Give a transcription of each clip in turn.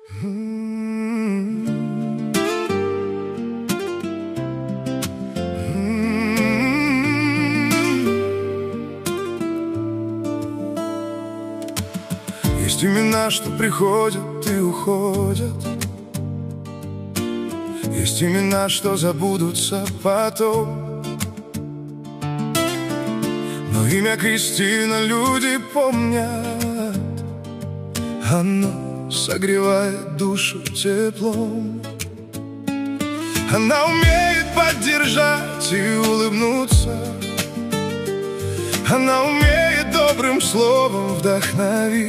Есть имена, что приходят и уходят. Есть имена, что забудутся потом. Но имя Кристина люди помнят. Оно согревает душу теплом. Она умеет поддержать и улыбнуться. Она умеет добрым словом вдохновить.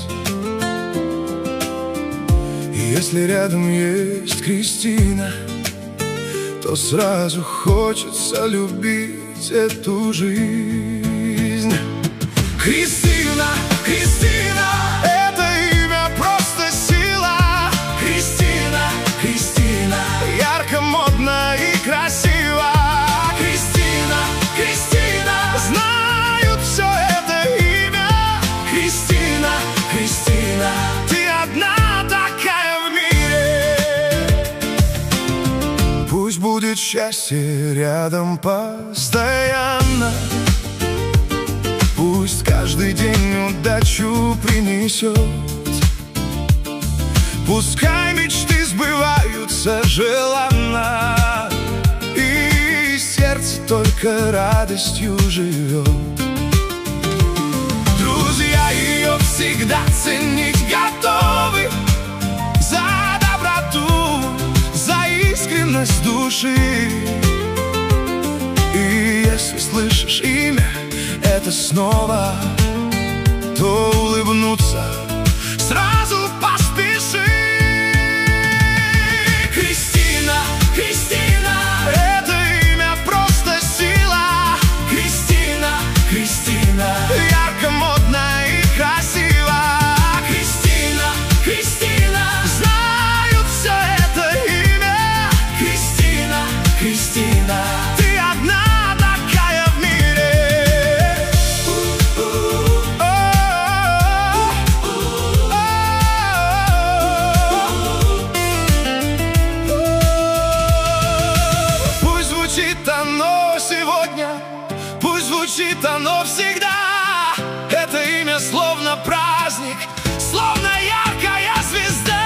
И если рядом есть Кристина, то сразу хочется любить эту жизнь. Кристина, Кристина, это имя просто сила. Кристина, Кристина, ярко, модно и красиво. Кристина, Кристина, знают все это имя. Кристина, Кристина, ты одна такая в мире. Пусть будет счастье рядом постоянно. Пусть каждый день удачу принесет. Пускай мечты сбываются желанно, и сердце только радостью живет. Друзья ее всегда ценить готовы за доброту, за искренность души. И если слышишь имя это снова, то улыбнуться сразу поспеши. Кристина, Кристина, это имя просто сила. Кристина, Кристина, ярко, модно и красиво. Кристина, Кристина, знают все это имя. Кристина, Кристина, ты одна. Звучит оно сегодня, пусть звучит оно всегда. Это имя словно праздник, словно яркая звезда.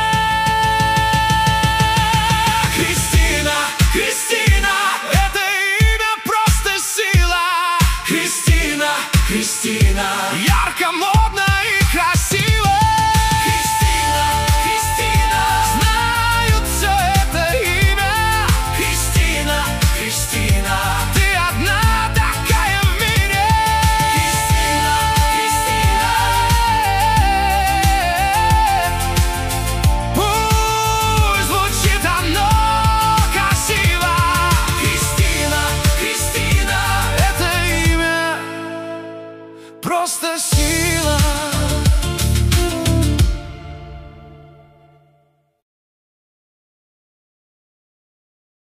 Кристина, Кристина, это имя просто сила. Кристина, Кристина, ярко, модно и красиво. Кристина, Кристина, знают все это имя. Кристина, Кристина, ты одна такая в мире. Кристина, Кристина, пусть звучит оно красиво. Кристина, Кристина, это имя просто сила.